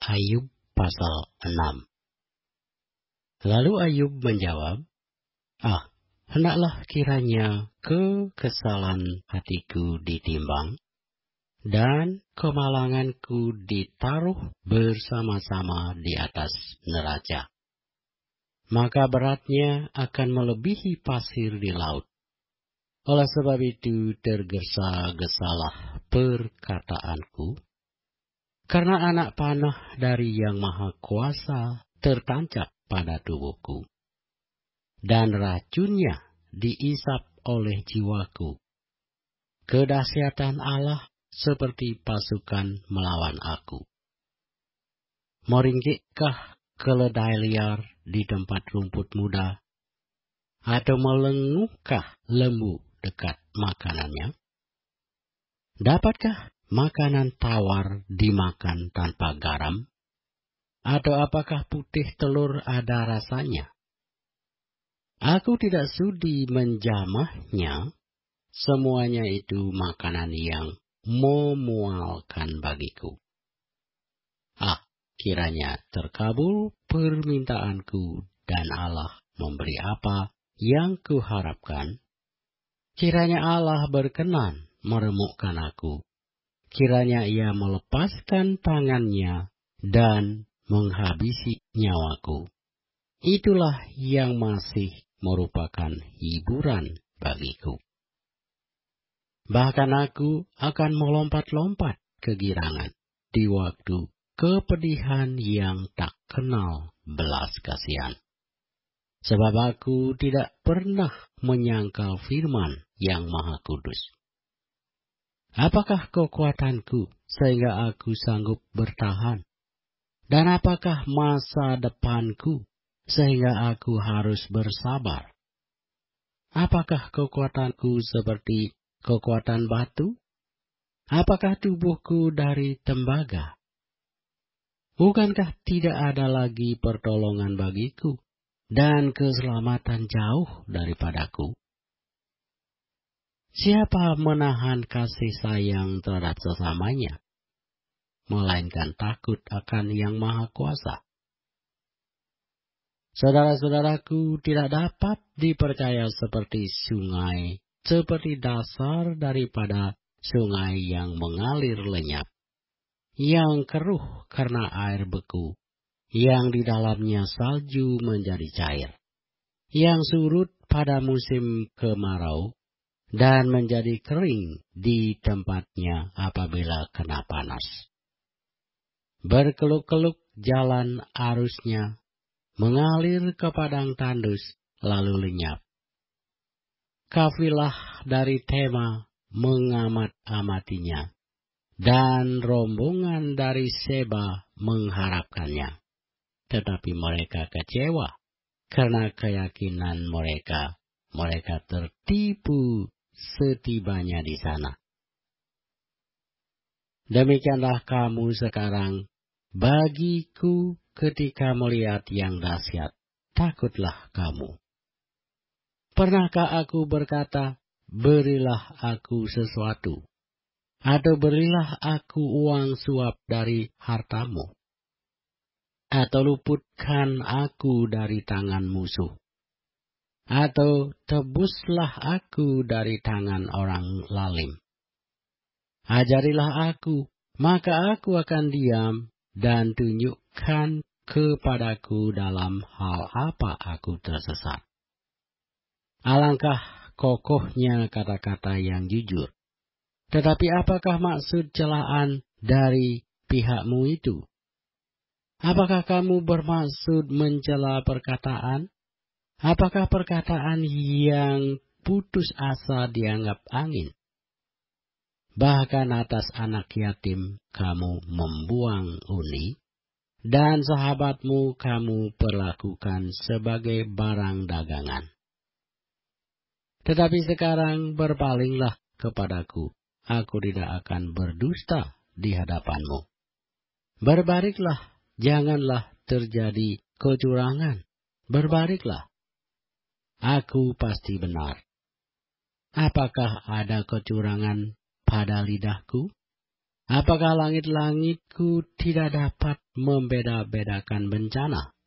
Ayub pasal 6. Lalu Ayub menjawab, hendaklah kiranya kekesalan hatiku ditimbang, dan kemalanganku ditaruh bersama-sama di atas neraca. Maka beratnya akan melebihi pasir di laut. Oleh sebab itu tergesa-gesalah perkataanku, karena anak panah dari Yang Maha Kuasa tertancap pada tubuhku, dan racunnya diisap oleh jiwaku. Kedahsyatan Allah seperti pasukan melawan aku. Meringkikkah keledai liar di tempat rumput muda, atau melengukah lembu dekat makanannya? Dapatkah makanan tawar dimakan tanpa garam? Atau apakah putih telur ada rasanya? Aku tidak sudi menjamahnya. Semuanya itu makanan yang memualkan bagiku. Kiranya terkabul permintaanku dan Allah memberi apa yang kuharapkan. Kiranya Allah berkenan meremukkan aku. Kiranya Ia melepaskan tangannya dan menghabisi nyawaku. Itulah yang masih merupakan hiburan bagiku. Bahkan aku akan melompat-lompat kegirangan di waktu kepedihan yang tak kenal belas kasihan. Sebab aku tidak pernah menyangkal firman Yang Maha Kudus. Apakah kekuatanku sehingga aku sanggup bertahan? Dan apakah masa depanku sehingga aku harus bersabar? Apakah kekuatanku seperti kekuatan batu? Apakah tubuhku dari tembaga? Bukankah tidak ada lagi pertolongan bagiku, dan keselamatan jauh daripadaku? Siapa menahan kasih sayang terhadap sesamanya, melainkan takut akan Yang Maha Kuasa? Saudara-saudaraku, tidak dapat dipercaya seperti sungai, seperti dasar daripada sungai yang mengalir lenyap, yang keruh karena air beku, yang di dalamnya salju menjadi cair, yang surut pada musim kemarau, dan menjadi kering di tempatnya apabila kena panas. Berkeluk-keluk jalan arusnya, mengalir ke padang tandus, lalu lenyap. Kafilah dari Tema mengamat-amatinya, dan rombongan dari Seba mengharapkannya. Tetapi mereka kecewa karena keyakinan mereka. Mereka tertipu setibanya di sana. Demikianlah kamu sekarang bagiku ketika melihat yang dahsyat. Takutlah kamu. Pernahkah aku berkata, berilah aku sesuatu, atau berilah aku uang suap dari hartamu, atau luputkan aku dari tangan musuh, atau tebuslah aku dari tangan orang lalim. Ajarilah aku, maka aku akan diam, dan tunjukkan kepadaku dalam hal apa aku tersesat. Alangkah kokohnya kata-kata yang jujur. Tetapi apakah maksud celaan dari pihakmu itu? Apakah kamu bermaksud mencela perkataan? Apakah perkataan yang putus asa dianggap angin? Bahkan atas anak yatim kamu membuang uni, dan sahabatmu kamu perlakukan sebagai barang dagangan. Tetapi sekarang berpalinglah kepadaku, aku tidak akan berdusta di hadapanmu. Berbaliklah, janganlah terjadi kecurangan. Berbaliklah, aku pasti benar. Apakah ada kecurangan pada lidahku? Apakah langit-langitku tidak dapat membeda-bedakan bencana?